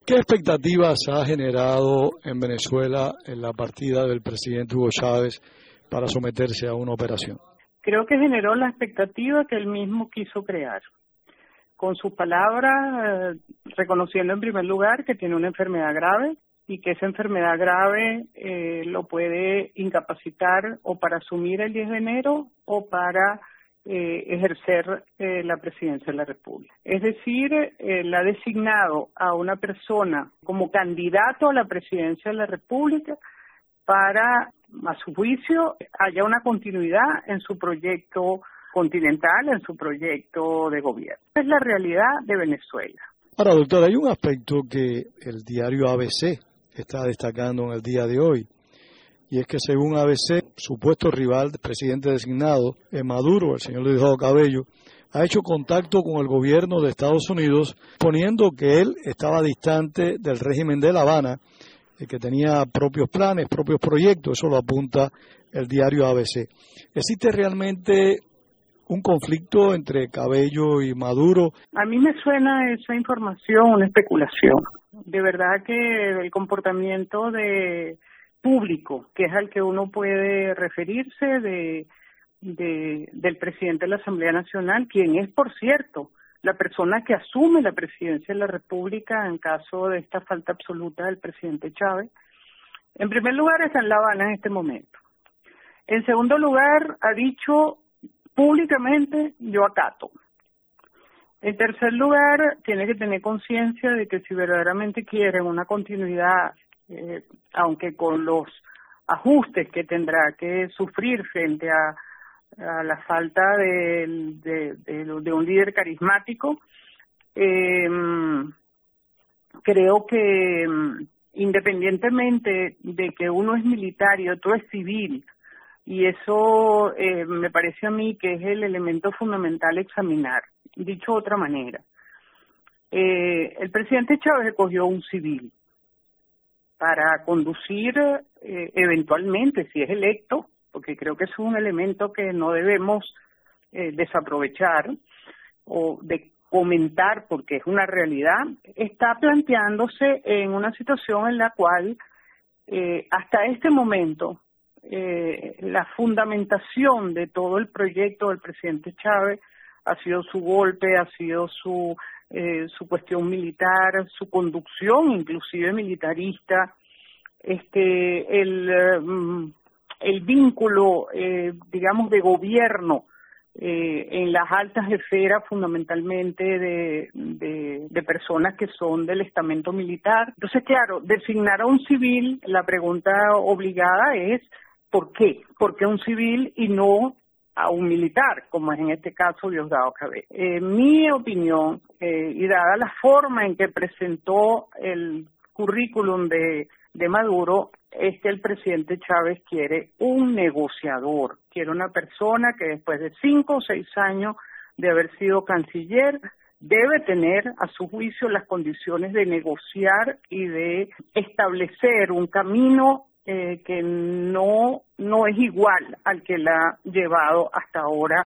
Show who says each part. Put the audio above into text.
Speaker 1: ¿Qué expectativas ha generado en Venezuela en la partida del presidente Hugo Chávez para someterse a una operación?
Speaker 2: Creo que generó la expectativa que él mismo quiso crear. Con sus palabras, reconociendo en primer lugar que tiene una enfermedad grave y que esa enfermedad grave lo puede incapacitar o para asumir el 10 de enero o para ejercer la presidencia de la República. Es decir, él ha designado a una persona como candidato a la presidencia de la República para, a su juicio, haya una continuidad en su proyecto continental, en su proyecto de gobierno. Es la realidad de Venezuela.
Speaker 1: Ahora, doctora, hay un aspecto que el diario ABC está destacando en el día de hoy, y es que según ABC, supuesto rival del presidente designado, Maduro, el señor Diosdado Cabello, ha hecho contacto con el gobierno de Estados Unidos, poniendo que él estaba distante del régimen de La Habana, que tenía propios planes, propios proyectos. Eso lo apunta el diario ABC. ¿Existe realmente un conflicto entre Cabello y Maduro?
Speaker 2: A mí me suena esa información una especulación. De verdad que el comportamiento de público, que es al que uno puede referirse, del presidente de la Asamblea Nacional, quien es, por cierto, la persona que asume la presidencia de la República en caso de esta falta absoluta del presidente Chávez. En primer lugar, está en La Habana en este momento. En segundo lugar, ha dicho públicamente, yo acato. En tercer lugar, tiene que tener conciencia de que si verdaderamente quieren una continuidad, aunque con los ajustes que tendrá que sufrir frente a la falta de un líder carismático, creo que independientemente de que uno es militar y otro es civil, y eso me parece a mí que es el elemento fundamental a examinar. Dicho de otra manera, el presidente Chávez escogió un civil para conducir eventualmente, si es electo, porque creo que es un elemento que no debemos desaprovechar o de comentar porque es una realidad, está planteándose en una situación en la cual hasta este momento la fundamentación de todo el proyecto del presidente Chávez ha sido su golpe, ha sido su cuestión militar, su conducción inclusive militarista, el vínculo, digamos, de gobierno en las altas esferas, fundamentalmente de personas que son del estamento militar. Entonces, claro, designar a un civil, la pregunta obligada es ¿por qué? ¿Por qué un civil y no a un militar, como es en este caso Diosdado Cabello? Mi opinión, y dada la forma en que presentó el currículum de Maduro, es que el presidente Chávez quiere un negociador, quiere una persona que después de 5 o 6 años de haber sido canciller, debe tener a su juicio las condiciones de negociar y de establecer un camino que no es igual al que la ha llevado hasta ahora